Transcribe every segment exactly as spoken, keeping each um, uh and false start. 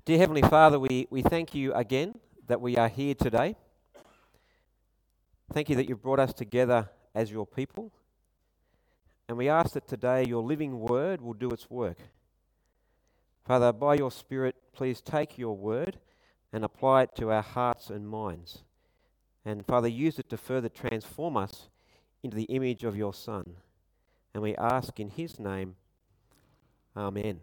Dear Heavenly Father, we, we thank you again that we are here today. Thank you that you've brought us together as your people. And we ask that today your living word will do its work. Father, by your Spirit, please take your word and apply it to our hearts and minds. And Father, use it to further transform us into the image of your Son. And we ask in his name, Amen.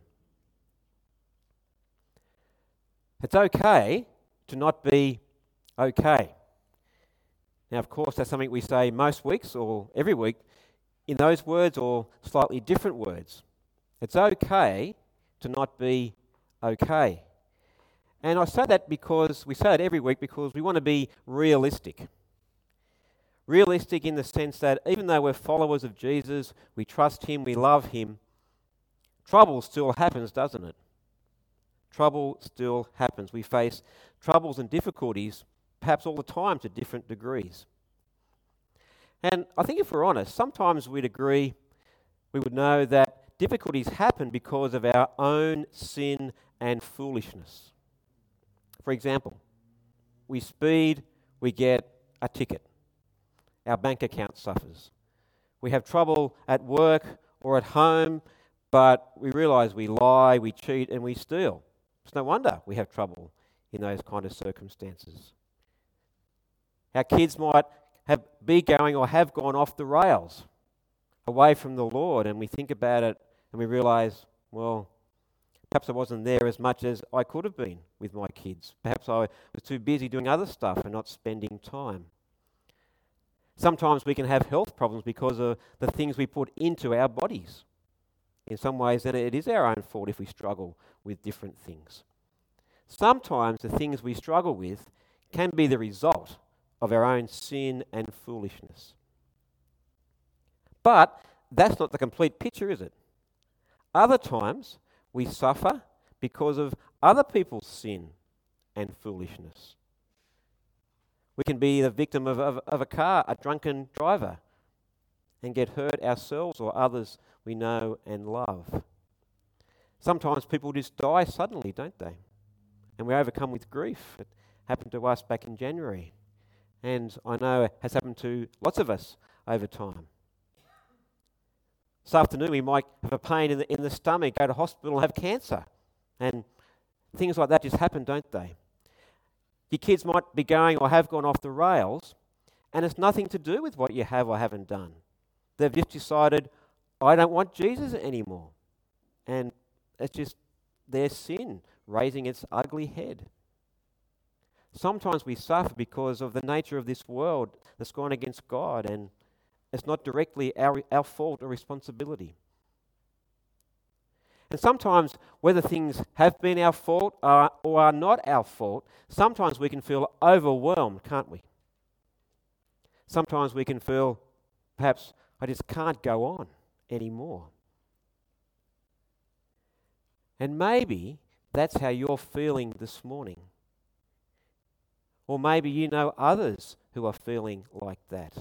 It's okay to not be okay. Now, of course, that's something we say most weeks or every week in those words or slightly different words. It's okay to not be okay. And I say that because we say it every week because we want to be realistic. Realistic in the sense that even though we're followers of Jesus, we trust him, we love him, trouble still happens, doesn't it? Trouble still happens. We face troubles and difficulties perhaps all the time to different degrees. And I think if we're honest, sometimes we'd agree, we would know that difficulties happen because of our own sin and foolishness. For example, we speed, we get a ticket. Our bank account suffers. We have trouble at work or at home, but we realise we lie, we cheat, and we steal. It's no wonder we have trouble in those kind of circumstances. Our kids might have be going or have gone off the rails, away from the Lord, and we think about it and we realise, well, perhaps I wasn't there as much as I could have been with my kids. Perhaps I was too busy doing other stuff and not spending time. Sometimes we can have health problems because of the things we put into our bodies. In some ways, then it is our own fault if we struggle with different things. Sometimes the things we struggle with can be the result of our own sin and foolishness. But that's not the complete picture, is it? Other times we suffer because of other people's sin and foolishness. We can be the victim of, of, of a car, a drunken driver, and get hurt ourselves or others we know and love. Sometimes people just die suddenly, don't they? And we're overcome with grief. It happened to us back in January. And I know it has happened to lots of us over time. This afternoon we might have a pain in the, in the stomach, go to hospital and have cancer. And things like that just happen, don't they? Your kids might be going or have gone off the rails, and it's nothing to do with what you have or haven't done. They've just decided, I don't want Jesus anymore. And it's just their sin raising its ugly head. Sometimes we suffer because of the nature of this world that's gone against God, and it's not directly our, our fault or responsibility. And sometimes, whether things have been our fault or, or are not our fault, sometimes we can feel overwhelmed, can't we? Sometimes we can feel, perhaps, I just can't go on anymore. And maybe that's how you're feeling this morning. Or maybe you know others who are feeling like that.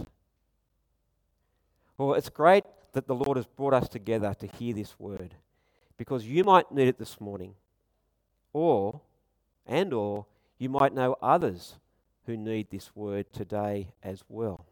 Well, it's great that the Lord has brought us together to hear this word, because you might need it this morning, or, and or, you might know others who need this word today as well.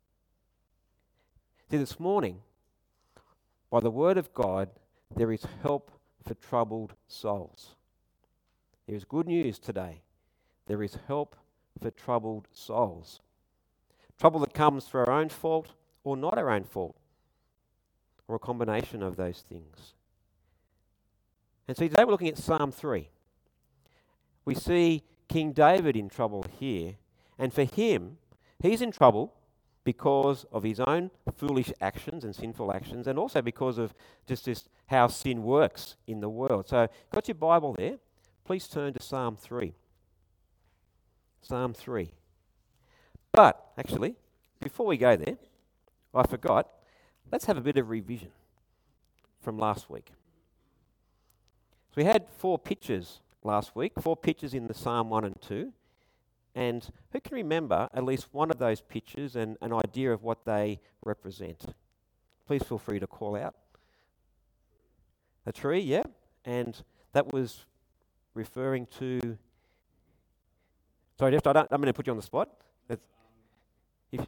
See, this morning, by the word of God, there is help for troubled souls. There is good news today. There is help for troubled souls. Trouble that comes through our own fault or not our own fault, or a combination of those things. And so today we're looking at Psalm three. We see King David in trouble here, and for him, he's in trouble because of his own foolish actions and sinful actions, and also because of just this how sin works in the world. So, got your Bible there? Please turn to Psalm three. Psalm three. But, actually, before we go there, I forgot, let's have a bit of revision from last week. So we had four pictures last week, four pictures in the Psalm one and two. And who can remember at least one of those pictures and an idea of what they represent? Please feel free to call out. A tree, yeah. And that was referring to... Sorry, Jeff, I don't, I'm going to put you on the spot. That's, if,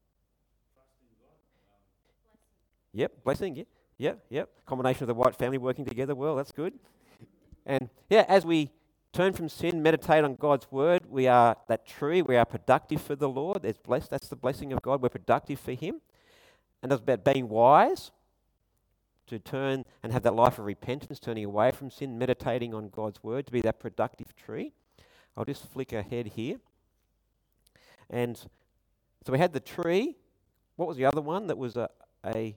yep, blessing, yeah, yep, yep. Combination of the White family working together well, that's good. And yeah, as we turn from sin, meditate on God's word, we are that tree, we are productive for the Lord. There's blessed, that's the blessing of God, we're productive for Him. And it's about being wise, to turn and have that life of repentance, turning away from sin, meditating on God's word, to be that productive tree. I'll just flick ahead here. And so we had the tree. What was the other one that was a... a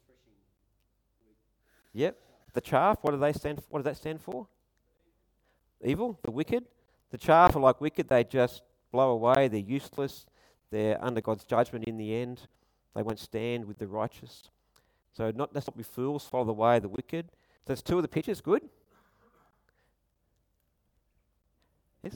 yep, the chaff. What do they stand for? What does that stand for? Evil, the wicked. The chaff are like wicked. They just blow away. They're useless. They're under God's judgment in the end. They won't stand with the righteous. So not, let's not be fools, follow the way of the wicked. So there's two of the pictures, good? Yes?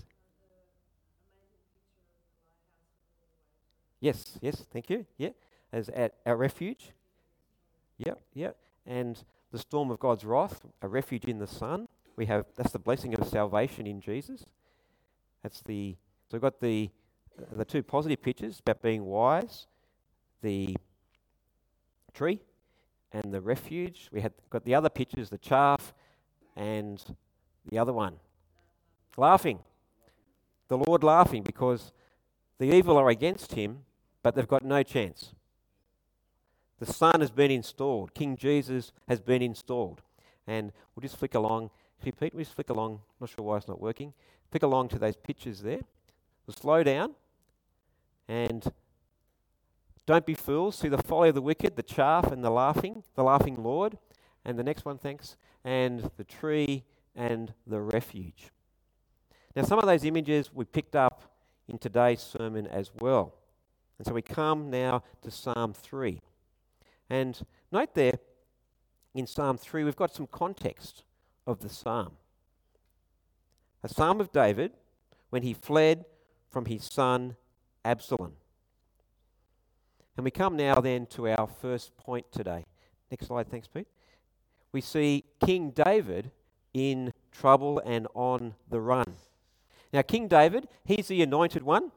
Yes, yes, thank you. Yeah, as at our refuge. Yep, yep. And the storm of God's wrath, a refuge in the Son. We have, that's the blessing of salvation in Jesus. That's the, so we've got the, the two positive pictures about being wise, the tree, and the refuge. We had got the other pictures, the chaff, and the other one. Laughing. The Lord laughing because the evil are against him, but they've got no chance. The Son has been installed. King Jesus has been installed. And we'll just flick along. If you Pete, we just flick along. Not sure why it's not working. Flick along to those pictures there. We'll slow down. And don't be fools. See the folly of the wicked, the chaff and the laughing, the laughing Lord. And the next one, thanks. And the tree and the refuge. Now, some of those images we picked up in today's sermon as well. And so we come now to Psalm three. And note there, in Psalm three, we've got some context of the psalm. A psalm of David when he fled from his son Absalom. And we come now then to our first point today. Next slide, thanks, Pete. We see King David in trouble and on the run. Now, King David, he's the anointed one.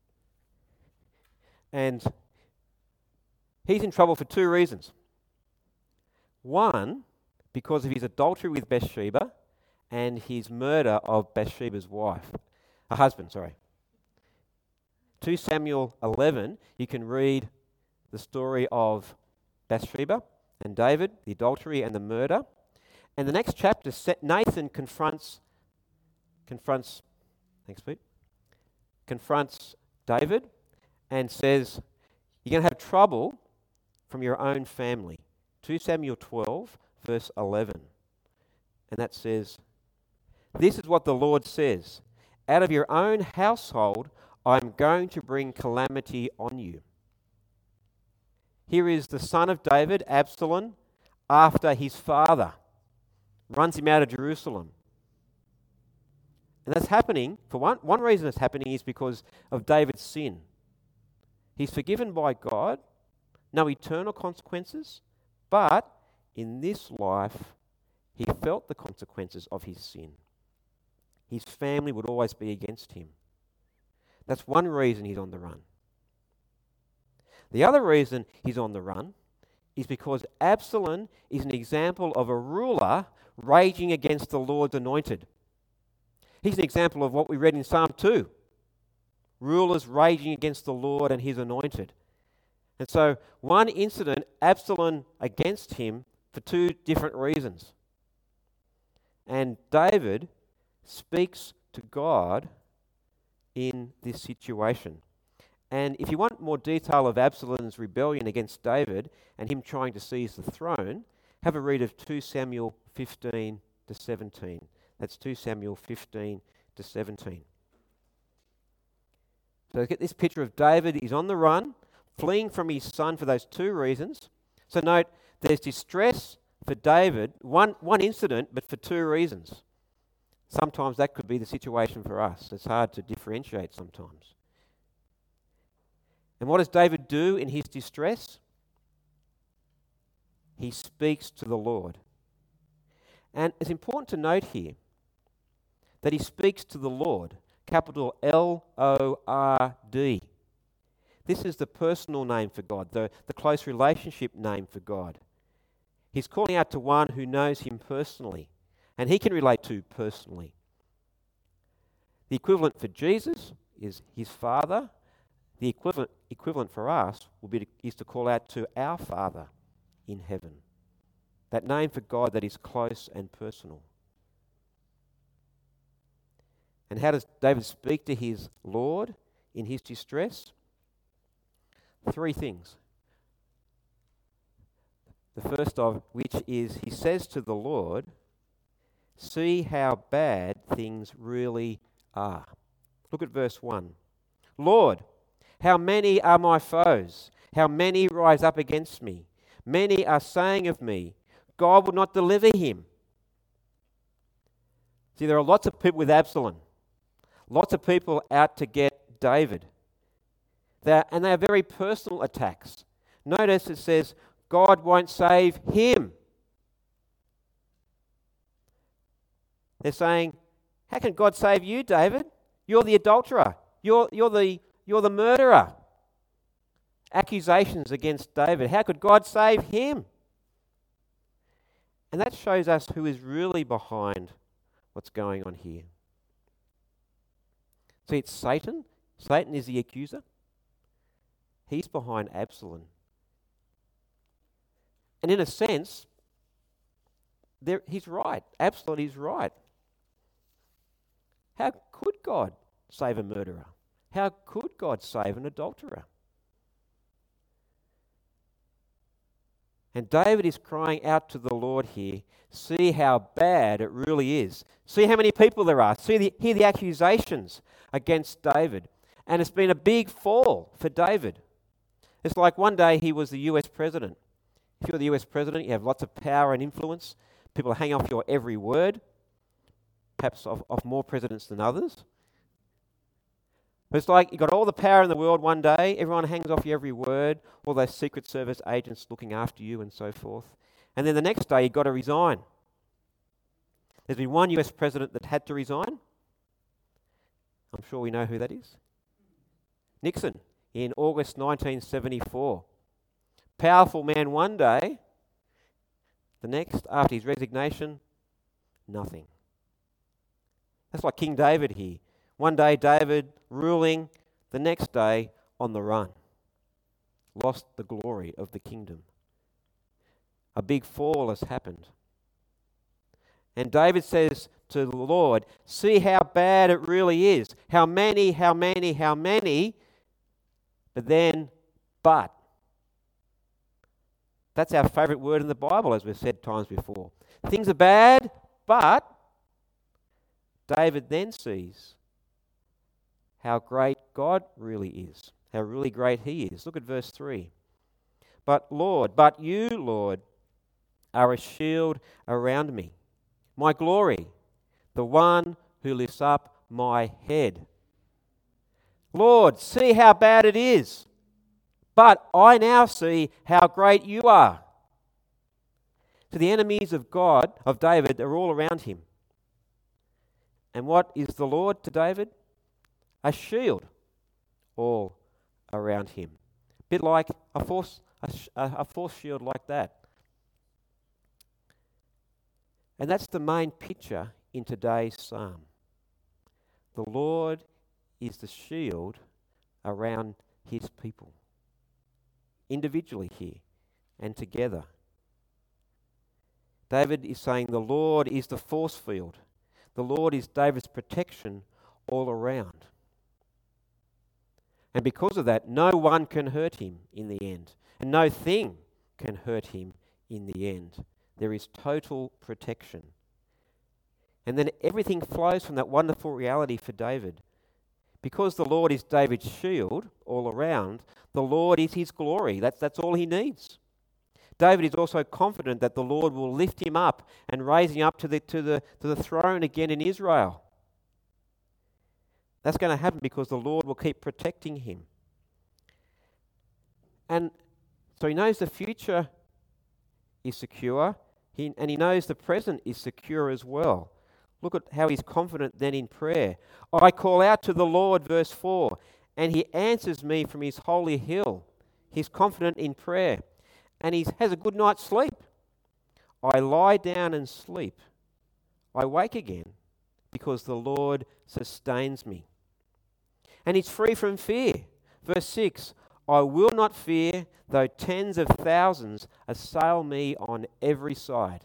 And he's in trouble for two reasons. One, because of his adultery with Bathsheba and his murder of Bathsheba's wife, a husband, sorry. Second Samuel eleven, you can read the story of Bathsheba and David, the adultery and the murder. And the next chapter, Nathan confronts, confronts, thanks Pete, confronts David and says, you're going to have trouble from your own family. Second Samuel twelve, verse eleven. And that says, this is what the Lord says, out of your own household I'm going to bring calamity on you. Here is the son of David, Absalom, after his father, runs him out of Jerusalem. And that's happening, for one, one reason it's happening is because of David's sin. He's forgiven by God, no eternal consequences, but in this life, he felt the consequences of his sin. His family would always be against him. That's one reason he's on the run. The other reason he's on the run is because Absalom is an example of a ruler raging against the Lord's anointed. He's an example of what we read in Psalm two. Rulers raging against the Lord and his anointed. And so one incident, Absalom against him for two different reasons. And David speaks to God in this situation. And if you want more detail of Absalom's rebellion against David and him trying to seize the throne, have a read of Second Samuel fifteen to seventeen. That's Second Samuel fifteen to seventeen. So get this picture of David. He's on the run, fleeing from his son for those two reasons. So note, there's distress for David, one, one incident, but for two reasons. Sometimes that could be the situation for us. It's hard to differentiate sometimes. And what does David do in his distress? He speaks to the Lord. And it's important to note here that he speaks to the Lord, capital L O R D. This is the personal name for God, the, the close relationship name for God. He's calling out to one who knows him personally, and he can relate to personally. The equivalent for Jesus is his Father. The equivalent equivalent for us will be to, is to call out to our Father in heaven. That name for God that is close and personal. And how does David speak to his Lord in his distress? Three things. The first of which is he says to the Lord, "See how bad things really are." Look at verse one. "Lord, how many are my foes? How many rise up against me? Many are saying of me, God will not deliver him." See, there are lots of people with Absalom. Lots of people out to get David. They're, and they are very personal attacks. Notice it says, God won't save him. They're saying, how can God save you, David? You're the adulterer. You're, you're, the, you're the murderer. Accusations against David. How could God save him? And that shows us who is really behind what's going on here. See, it's Satan. Satan is the accuser. He's behind Absalom. And in a sense, there, he's right. Absalom is right. How could God save a murderer? How could God save an adulterer? And David is crying out to the Lord here, see how bad it really is. See how many people there are. See the, hear the accusations against David. And it's been a big fall for David. It's like one day he was the U S president. If you're the U S president, you have lots of power and influence. People hang off your every word, perhaps of, of more presidents than others. But it's like you've got all the power in the world one day, everyone hangs off your every word, all those Secret Service agents looking after you and so forth. And then the next day you've got to resign. There's been one U S president that had to resign. I'm sure we know who that is. Nixon, in August nineteen seventy-four. Powerful man one day, the next, after his resignation, nothing. That's like King David here. One day David ruling, the next day on the run. Lost the glory of the kingdom. A big fall has happened. And David says to the Lord, see how bad it really is. How many, how many, how many. But then, but. That's our favourite word in the Bible, as we've said times before. Things are bad, but David then sees how great God really is, how really great he is. Look at verse three. But Lord, but you, Lord, are a shield around me, my glory, the one who lifts up my head. Lord, see how bad it is, but I now see how great you are. So the enemies of God, of David, are all around him. And what is the Lord to David? A shield all around him. A bit like a force, a, a force shield like that. And that's the main picture in today's psalm. The Lord is the shield around his people. Individually here and together. David is saying the Lord is the force field. The Lord is David's protection all around. And because of that, no one can hurt him in the end. And no thing can hurt him in the end. There is total protection. And then everything flows from that wonderful reality for David. Because the Lord is David's shield all around, the Lord is his glory. That's, that's all he needs. David is also confident that the Lord will lift him up and raise him up to the, to the, to the throne again in Israel. That's going to happen because the Lord will keep protecting him. And so he knows the future is secure, he, and he knows the present is secure as well. Look at how he's confident then in prayer. I call out to the Lord, verse four, and he answers me from his holy hill. He's confident in prayer, and he has a good night's sleep. I lie down and sleep. I wake again because the Lord sustains me. And he's free from fear. Verse six, I will not fear though tens of thousands assail me on every side.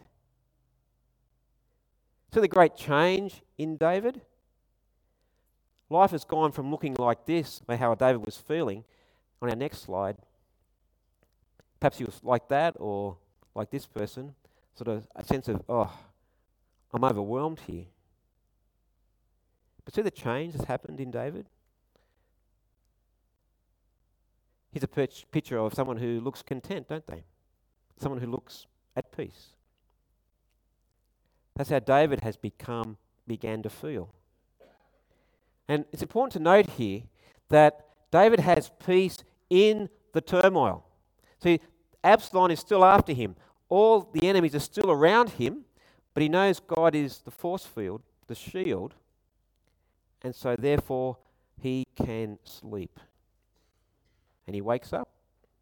So the great change in David. Life has gone from looking like this, or how David was feeling, on our next slide. Perhaps he was like that, or like this person, sort of a sense of, oh, I'm overwhelmed here. But see the change that's happened in David? Here's a pitch, picture of someone who looks content, don't they? Someone who looks at peace. That's how David has become, began to feel. And it's important to note here that David has peace in the turmoil. See, Absalom is still after him. All the enemies are still around him, but he knows God is the force field, the shield, and so therefore he can sleep. And he wakes up.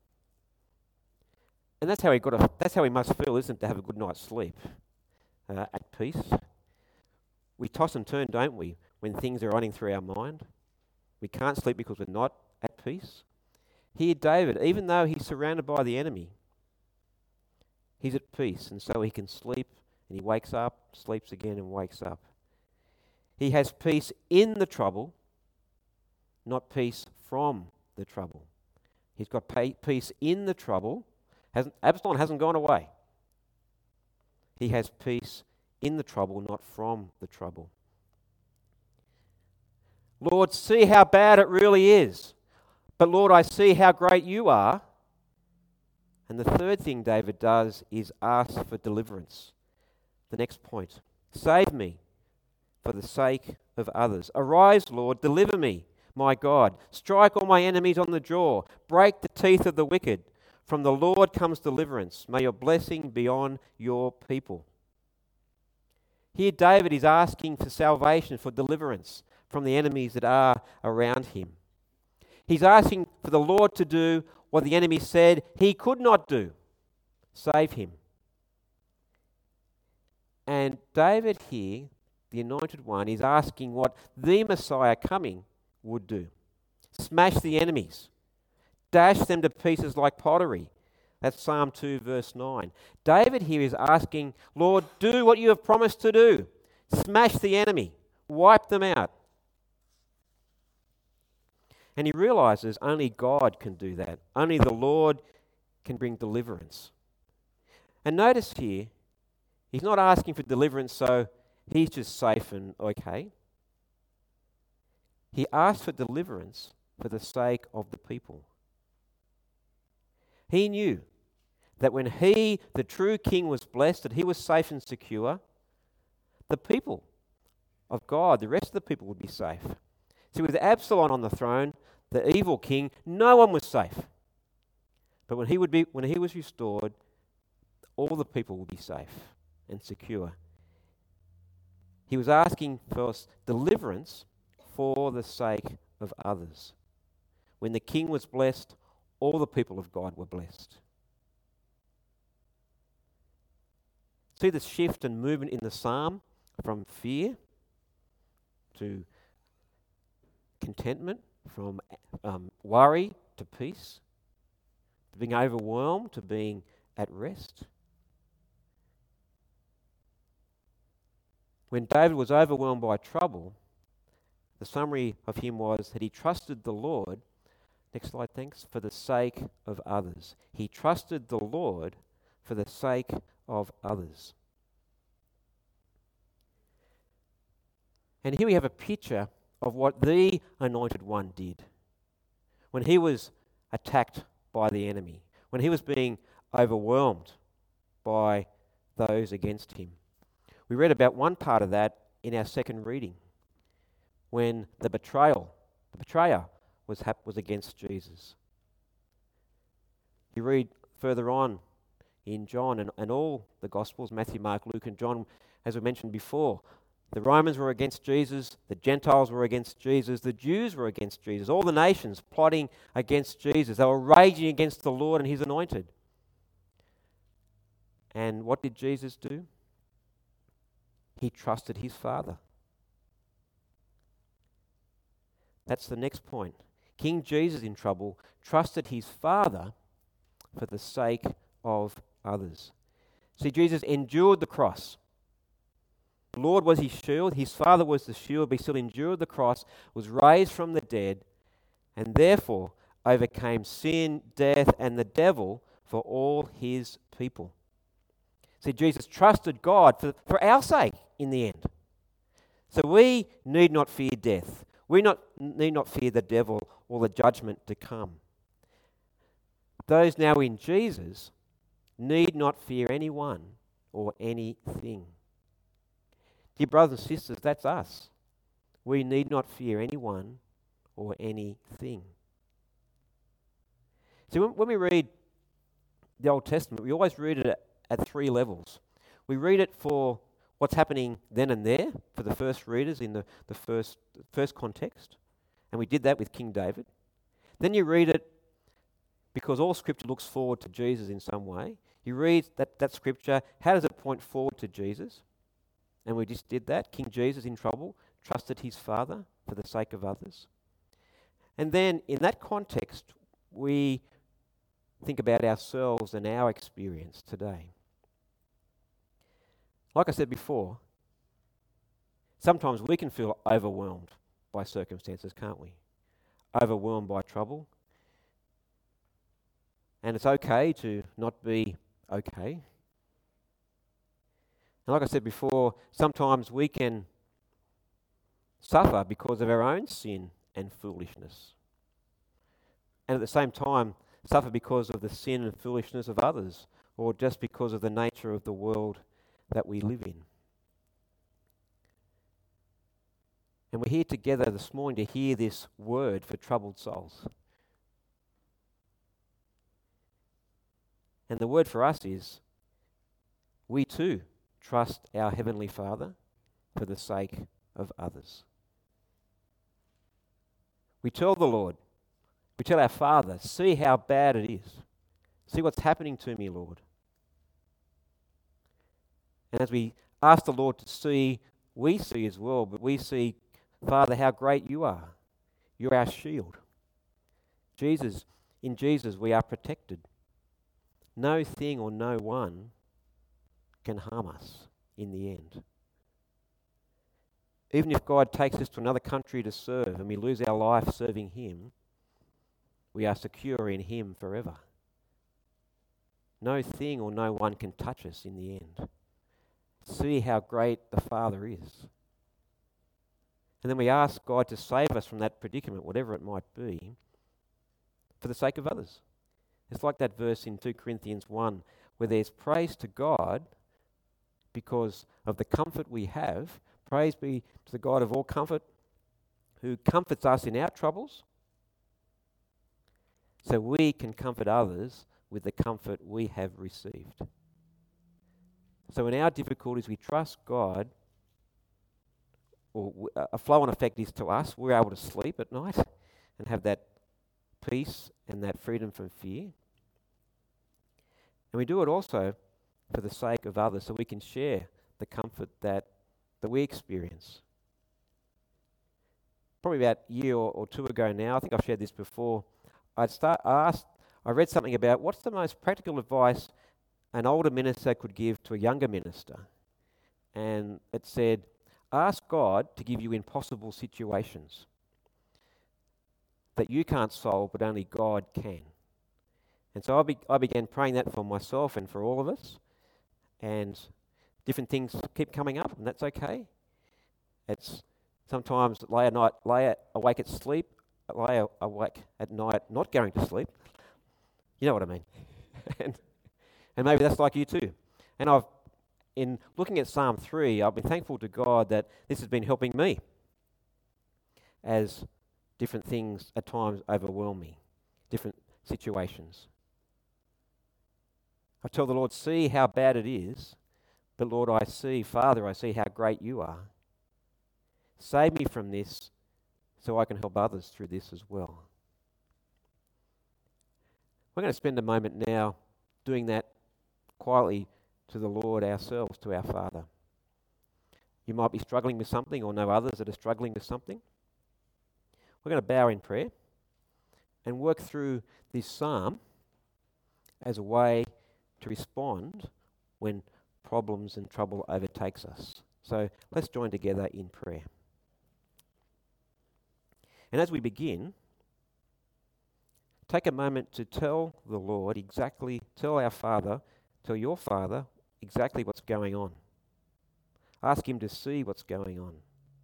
And that's how he got a, that's how he must feel, isn't it, to have a good night's sleep. Uh, at peace. We toss and turn, don't we, when things are running through our mind? We can't sleep because we're not at peace. Here, David, even though he's surrounded by the enemy, he's at peace, and so he can sleep, and he wakes up, sleeps again, and wakes up. He has peace in the trouble, not peace from the trouble. He's got peace in the trouble. Hasn't, Absalom hasn't gone away. He has peace in the trouble, not from the trouble. Lord, see how bad it really is. But Lord, I see how great you are. And the third thing David does is ask for deliverance. The next point. Save me for the sake of others. Arise, Lord, deliver me, my God. Strike all my enemies on the jaw. Break the teeth of the wicked. From the Lord comes deliverance. May your blessing be on your people. Here David is asking for salvation, for deliverance from the enemies that are around him. He's asking for the Lord to do what the enemy said he could not do. Save him. And David here, the anointed one, is asking what the Messiah coming would do. Smash the enemies. Dash them to pieces like pottery. That's Psalm two, verse nine. David here is asking, Lord, do what you have promised to do. Smash the enemy. Wipe them out. And he realizes only God can do that. Only the Lord can bring deliverance. And notice here, he's not asking for deliverance so he's just safe and okay. He asked for deliverance for the sake of the people. He knew that when he, the true king, was blessed, that he was safe and secure, the people of God, the rest of the people, would be safe. See, with Absalom on the throne, the evil king, no one was safe. But when he would be, when he was restored, all the people would be safe and secure. He was asking for deliverance for the sake of others. When the king was blessed, all the people of God were blessed. See the shift and movement in the psalm from fear to contentment, from um, worry to peace, to being overwhelmed to being at rest. When David was overwhelmed by trouble, the summary of him was that he trusted the Lord. Next slide, thanks. For the sake of others. He trusted the Lord for the sake of others. And here we have a picture of what the Anointed One did when he was attacked by the enemy, when he was being overwhelmed by those against him. We read about one part of that in our second reading, when the betrayal, the betrayer was hap- was against Jesus. You read further on in John and, and all the Gospels, Matthew, Mark, Luke and John, as we mentioned before, The Romans were against Jesus, the Gentiles were against Jesus, the Jews were against Jesus, all the nations plotting against Jesus. They were raging against the Lord and his anointed. And what did Jesus do? He trusted his Father. That's the next point. King Jesus in trouble trusted his Father for the sake of others. See, Jesus endured the cross. The Lord was his shield, his Father was the shield, but he still endured the cross, was raised from the dead, and therefore overcame sin, death, and the devil for all his people. See, Jesus trusted God for, for our sake in the end. So we need not fear death. We not, need not fear the devil or the judgment to come. Those now in Jesus need not fear anyone or anything. Dear brothers and sisters, that's us. We need not fear anyone or anything. See, when, when we read the Old Testament, we always read it at, at three levels. We read it for what's happening then and there, for the first readers in the, the first, first context. And we did that with King David. Then you read it because all Scripture looks forward to Jesus in some way. You read that, that Scripture, how does it point forward to Jesus? And we just did that. King Jesus in trouble, trusted his Father for the sake of others. And then in that context, we think about ourselves and our experience today. Like I said before, sometimes we can feel overwhelmed by circumstances, can't we? Overwhelmed by trouble. And it's okay to not be okay. And like I said before, sometimes we can suffer because of our own sin and foolishness. And at the same time, suffer because of the sin and foolishness of others, or just because of the nature of the world that we live in. And we're here together this morning to hear this word for troubled souls. And the word for us is, we too trust our Heavenly Father for the sake of others. We tell the Lord, we tell our Father, see how bad it is. See what's happening to me, Lord. And as we ask the Lord to see, we see as well, but we see, Father, how great you are. You're our shield. Jesus, in Jesus we are protected. No thing or no one can harm us in the end. Even if God takes us to another country to serve and we lose our life serving him, we are secure in him forever. No thing or no one can touch us in the end. See how great the Father is. And then we ask God to save us from that predicament, whatever it might be, for the sake of others. It's like that verse in two Corinthians one, where there's praise to God because of the comfort we have. Praise be to the God of all comfort, who comforts us in our troubles, so we can comfort others with the comfort we have received. So in our difficulties, we trust God, or a flow-on effect is to us, we're able to sleep at night and have that peace and that freedom from fear. And we do it also for the sake of others, so we can share the comfort that, that we experience. Probably about a year or, or two ago now, I think I've shared this before, I'd start, I asked, I read something about what's the most practical advice an older minister could give to a younger minister. And it said, ask God to give you impossible situations that you can't solve, but only God can. And so I, be, I began praying that for myself and for all of us. And different things keep coming up, and that's okay. It's sometimes lay at night, lay awake at sleep, lay awake at night not going to sleep. You know what I mean. and, and maybe that's like you too. And I've, in looking at Psalm three, I've been thankful to God that this has been helping me as different things at times overwhelm me, different situations. I tell the Lord, see how bad it is, but Lord, I see, Father, I see how great you are. Save me from this so I can help others through this as well. We're going to spend a moment now doing that quietly to the Lord ourselves, to our Father. You might be struggling with something or know others that are struggling with something. We're going to bow in prayer and work through this psalm as a way to respond when problems and trouble overtakes us. So let's join together in prayer. And as we begin, take a moment to tell the Lord exactly, tell our Father, tell your Father exactly what's going on. Ask him to see what's going on.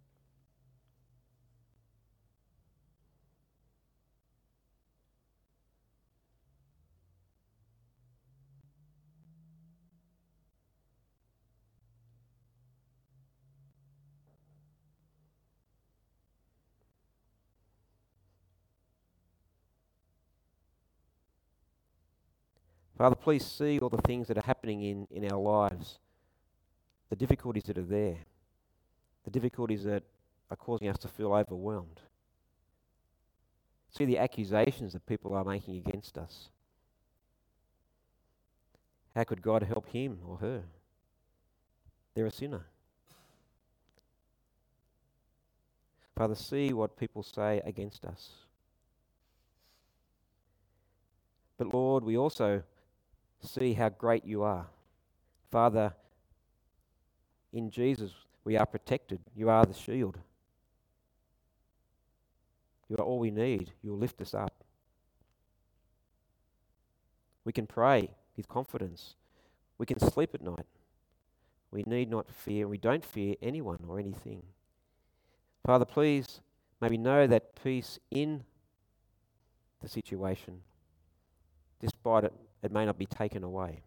Father, please see all the things that are happening in, in our lives, the difficulties that are there, the difficulties that are causing us to feel overwhelmed. See the accusations that people are making against us. How could God help him or her? They're a sinner. Father, see what people say against us. But Lord, we also see how great you are. Father, in Jesus we are protected. You are the shield. You are all we need. You will lift us up. We can pray with confidence. We can sleep at night. We need not fear. We don't fear anyone or anything. Father, please, may we know that peace in the situation, despite it, it may not be taken away.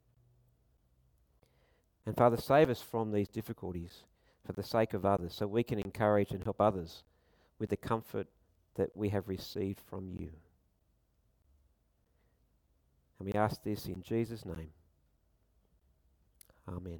And Father, save us from these difficulties for the sake of others, so we can encourage and help others with the comfort that we have received from you. And we ask this in Jesus' name. Amen.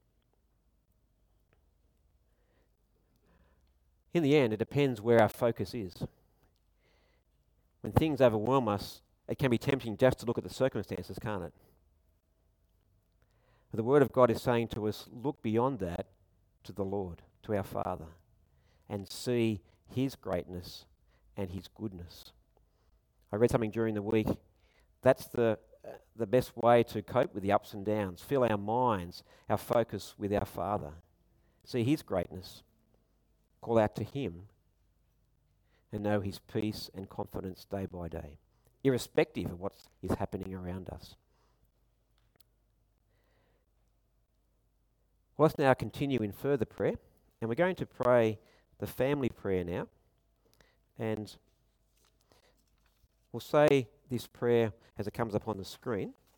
In the end, it depends where our focus is. When things overwhelm us, it can be tempting just to look at the circumstances, can't it? But the Word of God is saying to us, look beyond that to the Lord, to our Father, and see his greatness and his goodness. I read something during the week. That's the uh, the best way to cope with the ups and downs. Fill our minds, our focus with our Father. See his greatness. Call out to him and know his peace and confidence day by day, irrespective of what is happening around us. Well, let's now continue in further prayer, and we're going to pray the family prayer now. And we'll say this prayer as it comes up on the screen.